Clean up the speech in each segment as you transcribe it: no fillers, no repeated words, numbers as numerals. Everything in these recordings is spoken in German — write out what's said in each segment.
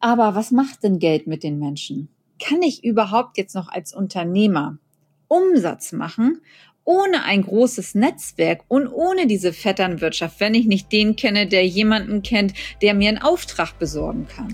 Aber was macht denn Geld mit den Menschen? Kann ich überhaupt jetzt noch als Unternehmer Umsatz machen, ohne ein großes Netzwerk und ohne diese Vetternwirtschaft, wenn ich nicht den kenne, der jemanden kennt, der mir einen Auftrag besorgen kann?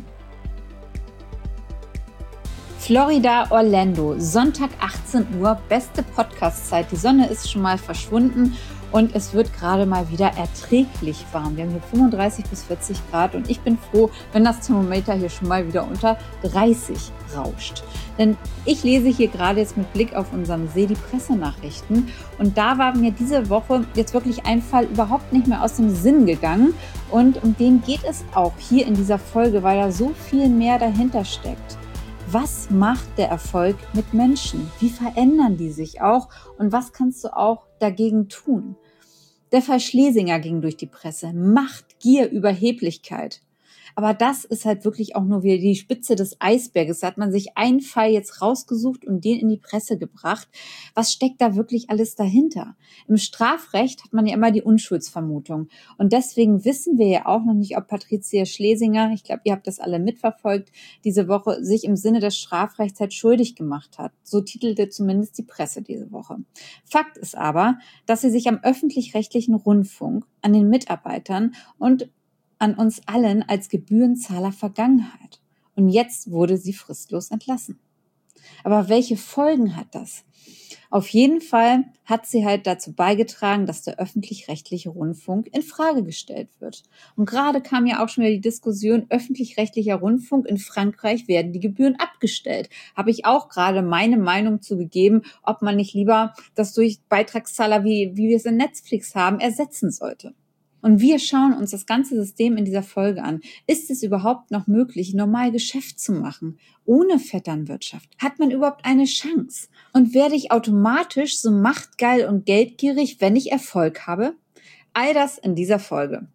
Florida, Orlando, Sonntag 18 Uhr, beste Podcastzeit. Die Sonne ist schon mal verschwunden und es wird gerade mal wieder erträglich warm. Wir haben hier 35 bis 40 Grad und ich bin froh, wenn das Thermometer hier schon mal wieder unter 30 rauscht. Denn ich lese hier gerade jetzt mit Blick auf unseren See die Pressenachrichten und da war mir diese Woche jetzt wirklich ein Fall überhaupt nicht mehr aus dem Sinn gegangen und um den geht es auch hier in dieser Folge, weil da so viel mehr dahinter steckt. Was macht der Erfolg mit Menschen? Wie verändern die sich auch? Und was kannst du auch dagegen tun? Der Fall Schlesinger ging durch die Presse. Macht, Gier, Überheblichkeit. Aber das ist halt wirklich auch nur wieder die Spitze des Eisberges. Da hat man sich einen Fall jetzt rausgesucht und den in die Presse gebracht. Was steckt da wirklich alles dahinter? Im Strafrecht hat man ja immer die Unschuldsvermutung. Und deswegen wissen wir ja auch noch nicht, ob Patricia Schlesinger, ich glaube, ihr habt das alle mitverfolgt, diese Woche sich im Sinne des Strafrechts halt schuldig gemacht hat. So titelte zumindest die Presse diese Woche. Fakt ist aber, dass sie sich am öffentlich-rechtlichen Rundfunk, an den Mitarbeitern und an uns allen als Gebührenzahler Vergangenheit. Und jetzt wurde sie fristlos entlassen. Aber welche Folgen hat das? Auf jeden Fall hat sie halt dazu beigetragen, dass der öffentlich-rechtliche Rundfunk in Frage gestellt wird. Und gerade kam ja auch schon wieder die Diskussion, öffentlich-rechtlicher Rundfunk in Frankreich werden die Gebühren abgestellt. Habe ich auch gerade meine Meinung zugegeben, ob man nicht lieber das durch Beitragszahler, wie wir es in Netflix haben, ersetzen sollte. Und wir schauen uns das ganze System in dieser Folge an. Ist es überhaupt noch möglich, normal Geschäft zu machen, ohne Vetternwirtschaft? Hat man überhaupt eine Chance? Und werde ich automatisch so machtgeil und geldgierig, wenn ich Erfolg habe? All das in dieser Folge.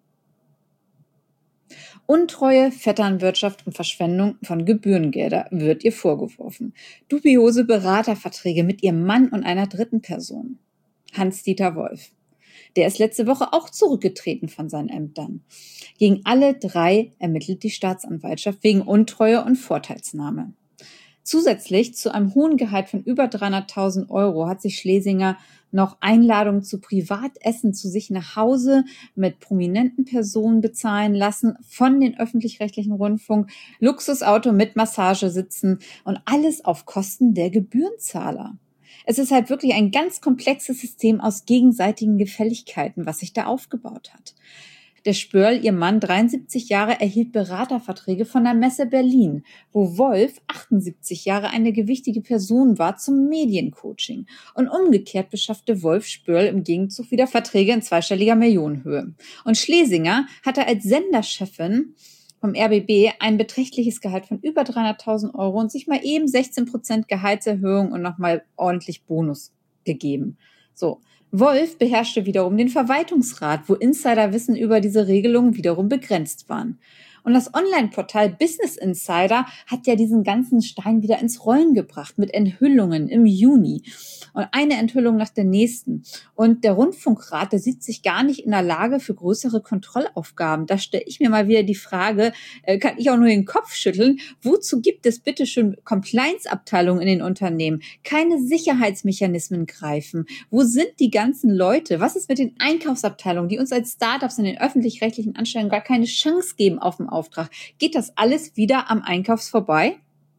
Untreue, Vetternwirtschaft und Verschwendung von Gebührengelder wird ihr vorgeworfen. Dubiose Beraterverträge mit ihrem Mann und einer dritten Person. Hans-Dieter Wolf. Der ist letzte Woche auch zurückgetreten von seinen Ämtern. Gegen alle drei ermittelt die Staatsanwaltschaft wegen Untreue und Vorteilsnahme. Zusätzlich zu einem hohen Gehalt von über 300.000 € hat sich Schlesinger noch Einladungen zu Privatessen zu sich nach Hause mit prominenten Personen bezahlen lassen von den öffentlich-rechtlichen Rundfunk, Luxusauto mit Massagesitzen und alles auf Kosten der Gebührenzahler. Es ist halt wirklich ein ganz komplexes System aus gegenseitigen Gefälligkeiten, was sich da aufgebaut hat. Der Spörl, ihr Mann, 73 Jahre, erhielt Beraterverträge von der Messe Berlin, wo Wolf, 78 Jahre, eine gewichtige Person war zum Mediencoaching. Und umgekehrt beschaffte Wolf Spörl im Gegenzug wieder Verträge in zweistelliger Millionenhöhe. Und Schlesinger hatte als Senderchefin vom RBB ein beträchtliches Gehalt von über 300.000 € und sich mal eben 16% Gehaltserhöhung und nochmal ordentlich Bonus gegeben. So. Wolf beherrschte wiederum den Verwaltungsrat, wo Insiderwissen über diese Regelungen wiederum begrenzt waren. Und das Online-Portal Business Insider hat ja diesen ganzen Stein wieder ins Rollen gebracht mit Enthüllungen im Juni. Und eine Enthüllung nach der nächsten. Und der Rundfunkrat, der sieht sich gar nicht in der Lage für größere Kontrollaufgaben. Da stelle ich mir mal wieder die Frage, kann ich auch nur den Kopf schütteln, wozu gibt es bitte schon Compliance-Abteilungen in den Unternehmen? Keine Sicherheitsmechanismen greifen. Wo sind die ganzen Leute? Was ist mit den Einkaufsabteilungen, die uns als Startups in den öffentlich-rechtlichen Anstellungen gar keine Chance geben auf den Auftrag? Geht das alles wieder am Einkaufs vorbei?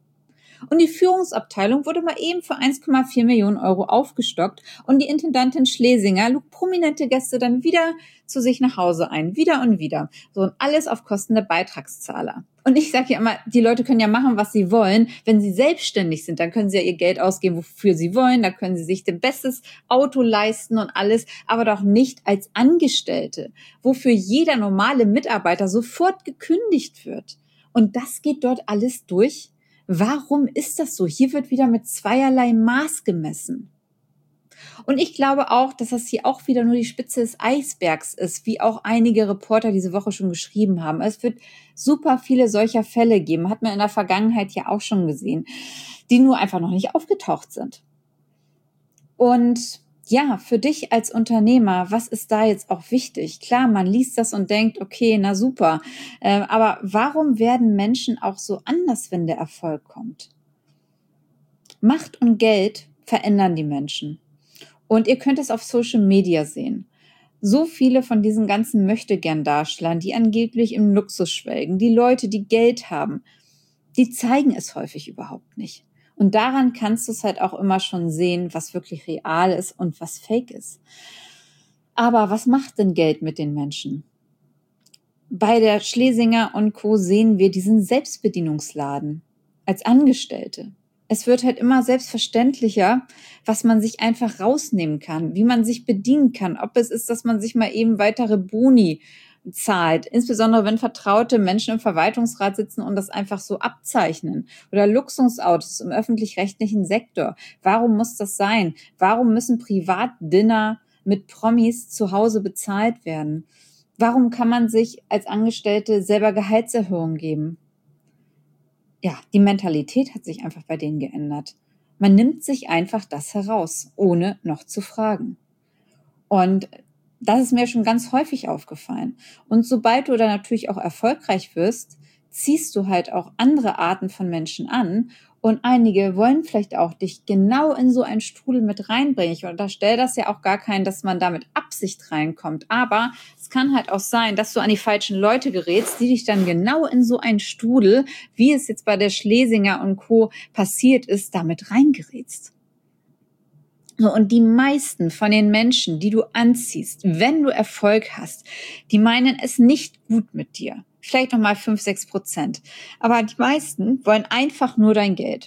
Und die Führungsabteilung wurde mal eben für 1,4 Millionen € aufgestockt und die Intendantin Schlesinger lud prominente Gäste dann wieder zu sich nach Hause ein, wieder und wieder. So, und alles auf Kosten der Beitragszahler. Und ich sage ja immer, die Leute können ja machen, was sie wollen. Wenn sie selbstständig sind, dann können sie ja ihr Geld ausgeben, wofür sie wollen. Da können sie sich das bestes Auto leisten und alles, aber doch nicht als Angestellte, wofür jeder normale Mitarbeiter sofort gekündigt wird. Und das geht dort alles durch. Warum ist das so? Hier wird wieder mit zweierlei Maß gemessen. Und ich glaube auch, dass das hier auch wieder nur die Spitze des Eisbergs ist, wie auch einige Reporter diese Woche schon geschrieben haben. Es wird super viele solcher Fälle geben, hat man in der Vergangenheit ja auch schon gesehen, die nur einfach noch nicht aufgetaucht sind. Und Ja, für dich als Unternehmer, was ist da jetzt auch wichtig? Klar, man liest das und denkt, okay, na super. Aber warum werden Menschen auch so anders, wenn der Erfolg kommt? Macht und Geld verändern die Menschen. Und ihr könnt es auf Social Media sehen. So viele von diesen ganzen Möchtegern-Darstellern, die angeblich im Luxus schwelgen, die Leute, die Geld haben, die zeigen es häufig überhaupt nicht. Und daran kannst du es halt auch immer schon sehen, was wirklich real ist und was fake ist. Aber was macht denn Geld mit den Menschen? Bei der Schlesinger und Co. sehen wir diesen Selbstbedienungsladen als Angestellte. Es wird halt immer selbstverständlicher, was man sich einfach rausnehmen kann, wie man sich bedienen kann, ob es ist, dass man sich mal eben weitere Boni zahlt, insbesondere wenn vertraute Menschen im Verwaltungsrat sitzen und das einfach so abzeichnen. Oder Luxusautos im öffentlich-rechtlichen Sektor. Warum muss das sein? Warum müssen Privatdinner mit Promis zu Hause bezahlt werden? Warum kann man sich als Angestellte selber Gehaltserhöhungen geben? Ja, die Mentalität hat sich einfach bei denen geändert. Man nimmt sich einfach das heraus, ohne noch zu fragen. Und das ist mir schon ganz häufig aufgefallen. Und sobald du dann natürlich auch erfolgreich wirst, ziehst du halt auch andere Arten von Menschen an. Und einige wollen vielleicht auch dich genau in so einen Strudel mit reinbringen. Ich unterstelle das ja auch gar keinen, dass man da mit Absicht reinkommt. Aber es kann halt auch sein, dass du an die falschen Leute gerätst, die dich dann genau in so einen Strudel, wie es jetzt bei der Schlesinger und Co. passiert ist, damit reingerätst. So, und die meisten von den Menschen, die du anziehst, wenn du Erfolg hast, die meinen es nicht gut mit dir. Vielleicht nochmal 5-6%. Aber die meisten wollen einfach nur dein Geld.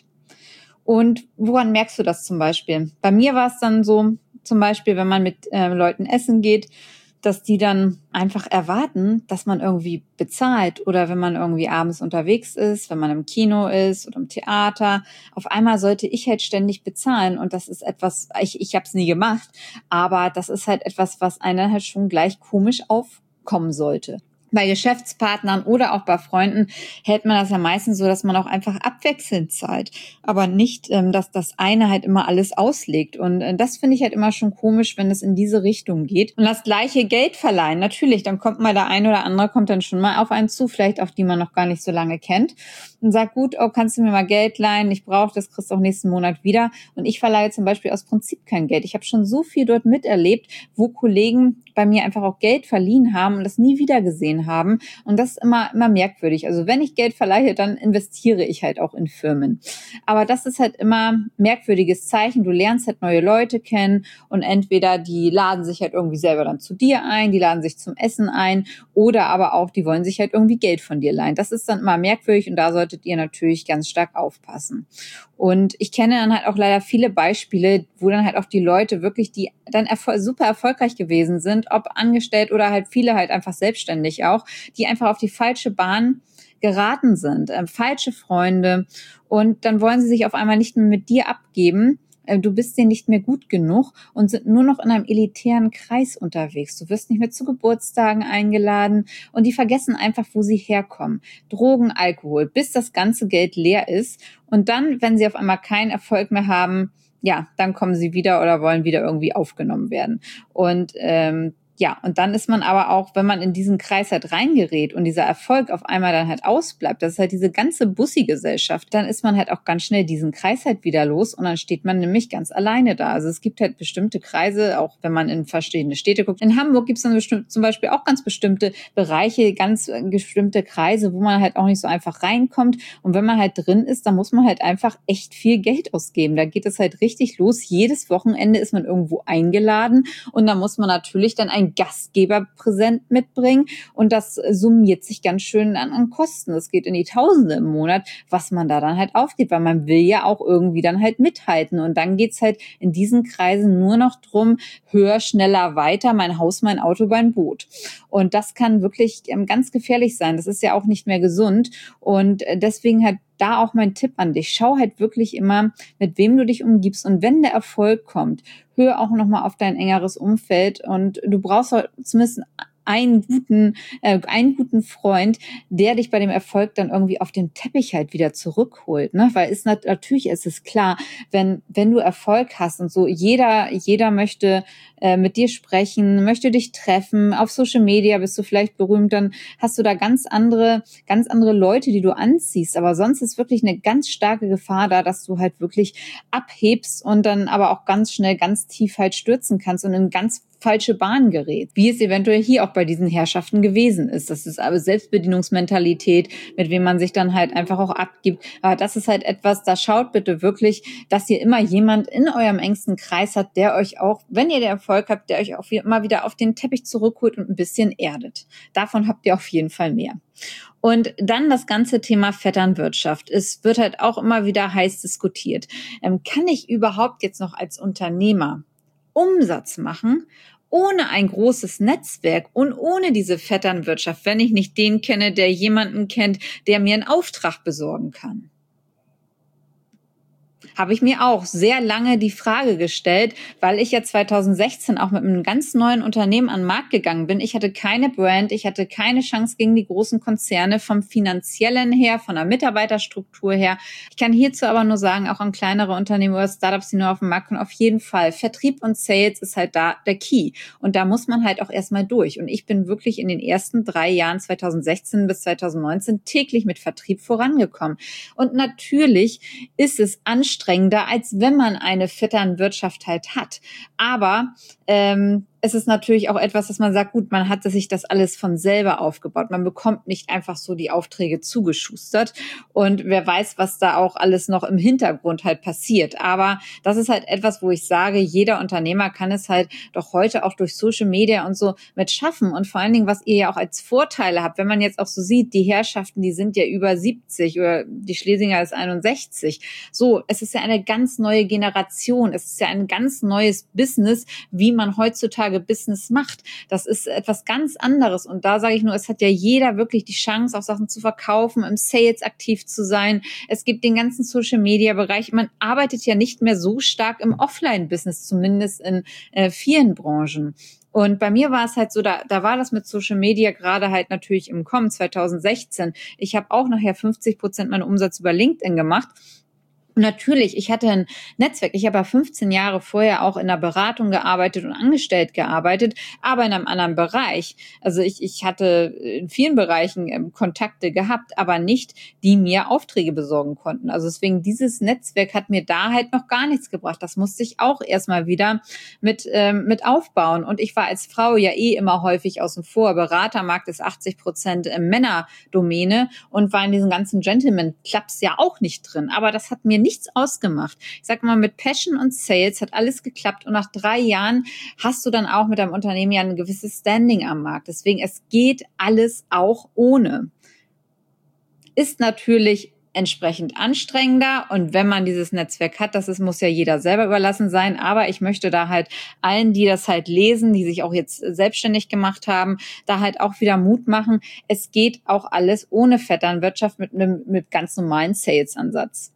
Und woran merkst du das zum Beispiel? Bei mir war es dann so, zum Beispiel, wenn man mit Leuten essen geht, dass die dann einfach erwarten, dass man irgendwie bezahlt oder wenn man irgendwie abends unterwegs ist, wenn man im Kino ist oder im Theater. Auf einmal sollte ich halt ständig bezahlen und das ist etwas, ich habe es nie gemacht, aber das ist halt etwas, was einen halt schon gleich komisch aufkommen sollte. Bei Geschäftspartnern oder auch bei Freunden hält man das ja meistens so, dass man auch einfach abwechselnd zahlt, aber nicht, dass das eine halt immer alles auslegt. Und das finde ich halt immer schon komisch, wenn es in diese Richtung geht. Und das gleiche Geld verleihen, natürlich, dann kommt mal der eine oder andere, kommt dann schon mal auf einen zu, vielleicht auf die man noch gar nicht so lange kennt und sagt, gut, oh, kannst du mir mal Geld leihen, ich brauche das, kriegst du auch nächsten Monat wieder. Und ich verleihe zum Beispiel aus Prinzip kein Geld. Ich habe schon so viel dort miterlebt, wo Kollegen bei mir einfach auch Geld verliehen haben und das nie wieder gesehen haben. Und das ist immer merkwürdig. Also wenn ich Geld verleihe, dann investiere ich halt auch in Firmen. Aber das ist halt immer ein merkwürdiges Zeichen. Du lernst halt neue Leute kennen und entweder die laden sich halt irgendwie selber dann zu dir ein, die laden sich zum Essen ein oder aber auch, die wollen sich halt irgendwie Geld von dir leihen. Das ist dann immer merkwürdig und da solltet ihr natürlich ganz stark aufpassen. Und ich kenne dann halt auch leider viele Beispiele, wo dann halt auch die Leute wirklich, die dann super erfolgreich gewesen sind, ob angestellt oder halt viele halt einfach selbstständig auch, die einfach auf die falsche Bahn geraten sind, falsche Freunde und dann wollen sie sich auf einmal nicht mehr mit dir abgeben. Du bist denen nicht mehr gut genug und sind nur noch in einem elitären Kreis unterwegs. Du wirst nicht mehr zu Geburtstagen eingeladen und die vergessen einfach, wo sie herkommen. Drogen, Alkohol, bis das ganze Geld leer ist. Und dann, wenn sie auf einmal keinen Erfolg mehr haben, ja, dann kommen sie wieder oder wollen wieder irgendwie aufgenommen werden. Und ja, und dann ist man aber auch, wenn man in diesen Kreis halt reingerät und dieser Erfolg auf einmal dann halt ausbleibt, das ist halt diese ganze Bussi-Gesellschaft, dann ist man halt auch ganz schnell diesen Kreis halt wieder los und dann steht man nämlich ganz alleine da. Also es gibt halt bestimmte Kreise, auch wenn man in verschiedene Städte guckt. In Hamburg gibt es dann bestimmt, zum Beispiel auch ganz bestimmte Bereiche, ganz bestimmte Kreise, wo man halt auch nicht so einfach reinkommt. Und wenn man halt drin ist, dann muss man halt einfach echt viel Geld ausgeben. Da geht es halt richtig los. Jedes Wochenende ist man irgendwo eingeladen und da muss man natürlich dann ein Gastgeberpräsent mitbringen und das summiert sich ganz schön an Kosten. Das geht in die Tausende im Monat, was man da dann halt aufgibt, weil man will ja auch irgendwie dann halt mithalten und dann geht's halt in diesen Kreisen nur noch drum, höher, schneller, weiter, mein Haus, mein Auto, mein Boot. Und das kann wirklich ganz gefährlich sein. Das ist ja auch nicht mehr gesund und deswegen halt da auch mein Tipp an dich. Schau halt wirklich immer, mit wem du dich umgibst. Und wenn der Erfolg kommt, hör auch nochmal auf dein engeres Umfeld. Und du brauchst zumindest einen guten Freund, der dich bei dem Erfolg dann irgendwie auf den Teppich halt wieder zurückholt, ne? Weil natürlich ist es klar, wenn du Erfolg hast und so, jeder möchte mit dir sprechen, möchte dich treffen. Auf Social Media bist du vielleicht berühmt, dann hast du da ganz andere Leute, die du anziehst. Aber sonst ist wirklich eine ganz starke Gefahr da, dass du halt wirklich abhebst und dann aber auch ganz schnell, ganz tief halt stürzen kannst und in ganz falsche Bahn gerät, wie es eventuell hier auch bei diesen Herrschaften gewesen ist. Das ist aber Selbstbedienungsmentalität, mit wem man sich dann halt einfach auch abgibt. Aber das ist halt etwas, da schaut bitte wirklich, dass ihr immer jemand in eurem engsten Kreis habt, der euch auch, wenn ihr den Erfolg habt, der euch auch immer wieder auf den Teppich zurückholt und ein bisschen erdet. Davon habt ihr auf jeden Fall mehr. Und dann das ganze Thema Vetternwirtschaft. Es wird halt auch immer wieder heiß diskutiert. Kann ich überhaupt jetzt noch als Unternehmer Umsatz machen, ohne ein großes Netzwerk und ohne diese Vetternwirtschaft, wenn ich nicht den kenne, der jemanden kennt, der mir einen Auftrag besorgen kann? Habe ich mir auch sehr lange die Frage gestellt, weil ich ja 2016 auch mit einem ganz neuen Unternehmen an den Markt gegangen bin. Ich hatte keine Brand, ich hatte keine Chance gegen die großen Konzerne vom Finanziellen her, von der Mitarbeiterstruktur her. Ich kann hierzu aber nur sagen, auch an kleinere Unternehmen oder Startups, die nur auf dem Markt kommen, auf jeden Fall. Vertrieb und Sales ist halt da der Key. Und da muss man halt auch erstmal durch. Und ich bin wirklich in den ersten 3 Jahren 2016 bis 2019 täglich mit Vertrieb vorangekommen. Und natürlich ist es anstrengender, als wenn man eine Vetternwirtschaft halt hat. Aber es ist natürlich auch etwas, dass man sagt, gut, man hat sich das alles von selber aufgebaut. Man bekommt nicht einfach so die Aufträge zugeschustert. Und wer weiß, was da auch alles noch im Hintergrund halt passiert. Aber das ist halt etwas, wo ich sage, jeder Unternehmer kann es halt doch heute auch durch Social Media und so mit schaffen. Und vor allen Dingen, was ihr ja auch als Vorteile habt, wenn man jetzt auch so sieht, die Herrschaften, die sind ja über 70 oder die Schlesinger ist 61. So, es ist ja eine ganz neue Generation. Es ist ja ein ganz neues Business, wie man heutzutage Business macht. Das ist etwas ganz anderes. Und da sage ich nur, es hat ja jeder wirklich die Chance, auch Sachen zu verkaufen, im Sales aktiv zu sein. Es gibt den ganzen Social-Media-Bereich. Man arbeitet ja nicht mehr so stark im Offline-Business, zumindest in vielen Branchen. Und bei mir war es halt so, da war das mit Social Media gerade halt natürlich im Kommen 2016. Ich habe auch nachher 50% meinen Umsatz über LinkedIn gemacht. Natürlich, ich hatte ein Netzwerk. Ich habe ja 15 Jahre vorher auch in der Beratung gearbeitet und angestellt gearbeitet, aber in einem anderen Bereich. Also ich hatte in vielen Bereichen Kontakte gehabt, aber nicht, die mir Aufträge besorgen konnten. Also deswegen, dieses Netzwerk hat mir da halt noch gar nichts gebracht. Das musste ich auch erstmal wieder mit aufbauen. Und ich war als Frau ja immer häufig außen vor. Beratermarkt ist 80% Männerdomäne und war in diesen ganzen Gentleman-Clubs ja auch nicht drin. Aber das hat mir nichts ausgemacht. Ich sag mal, mit Passion und Sales hat alles geklappt und nach 3 Jahren hast du dann auch mit deinem Unternehmen ja ein gewisses Standing am Markt. Deswegen, es geht alles auch ohne. Ist natürlich entsprechend anstrengender und wenn man dieses Netzwerk hat, muss ja jeder selber überlassen sein, aber ich möchte da halt allen, die das halt lesen, die sich auch jetzt selbstständig gemacht haben, da halt auch wieder Mut machen. Es geht auch alles ohne Vetternwirtschaft mit ganz normalen Sales-Ansatz.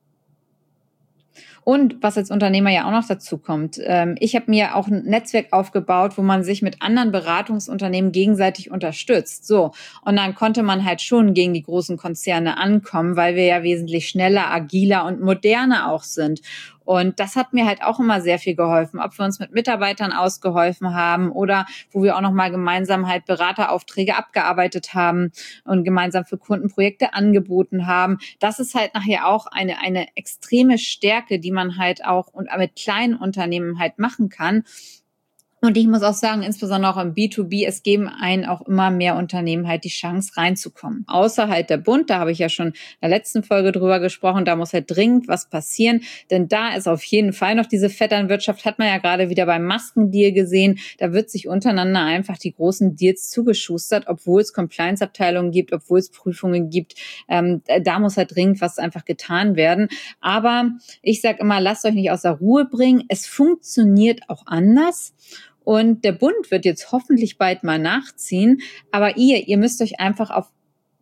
Und was als Unternehmer ja auch noch dazu kommt, ich habe mir auch ein Netzwerk aufgebaut, wo man sich mit anderen Beratungsunternehmen gegenseitig unterstützt. So, und dann konnte man halt schon gegen die großen Konzerne ankommen, weil wir ja wesentlich schneller, agiler und moderner auch sind. Und das hat mir halt auch immer sehr viel geholfen, ob wir uns mit Mitarbeitern ausgeholfen haben oder wo wir auch noch mal gemeinsam halt Beraterauftrage abgearbeitet haben und gemeinsam für Kundenprojekte angeboten haben. Das ist halt nachher auch eine extreme Stärke, die man halt auch mit kleinen Unternehmen halt machen kann. Und ich muss auch sagen, insbesondere auch im B2B, es geben einen auch immer mehr Unternehmen halt die Chance reinzukommen. Außer halt der Bund, da habe ich ja schon in der letzten Folge drüber gesprochen, da muss halt dringend was passieren, denn da ist auf jeden Fall noch diese Vetternwirtschaft, hat man ja gerade wieder beim Maskendeal gesehen, da wird sich untereinander einfach die großen Deals zugeschustert, obwohl es Compliance-Abteilungen gibt, obwohl es Prüfungen gibt, da muss halt dringend was einfach getan werden. Aber ich sage immer, lasst euch nicht aus der Ruhe bringen, es funktioniert auch anders. Und der Bund wird jetzt hoffentlich bald mal nachziehen. Aber ihr müsst euch einfach auf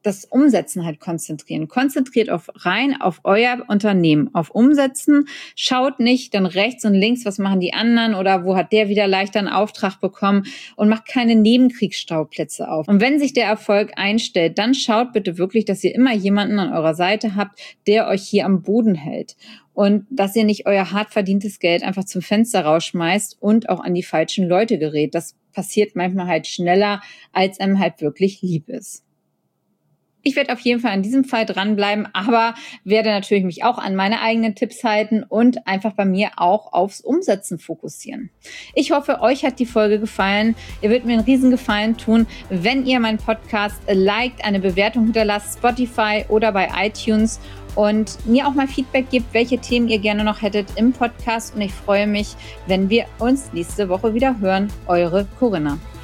das Umsetzen halt konzentrieren. Konzentriert rein auf euer Unternehmen, auf Umsetzen. Schaut nicht dann rechts und links, was machen die anderen oder wo hat der wieder leichter einen Auftrag bekommen, und macht keine Nebenkriegsschauplätze auf. Und wenn sich der Erfolg einstellt, dann schaut bitte wirklich, dass ihr immer jemanden an eurer Seite habt, der euch hier am Boden hält. Und dass ihr nicht euer hart verdientes Geld einfach zum Fenster rausschmeißt und auch an die falschen Leute gerät. Das passiert manchmal halt schneller, als einem halt wirklich lieb ist. Ich werde auf jeden Fall an diesem Fall dranbleiben, aber werde natürlich mich auch an meine eigenen Tipps halten und einfach bei mir auch aufs Umsetzen fokussieren. Ich hoffe, euch hat die Folge gefallen. Ihr würdet mir einen Riesengefallen tun, wenn ihr meinen Podcast liked, eine Bewertung hinterlasst, Spotify oder bei iTunes, und mir auch mal Feedback gebt, welche Themen ihr gerne noch hättet im Podcast. Und ich freue mich, wenn wir uns nächste Woche wieder hören. Eure Corinna.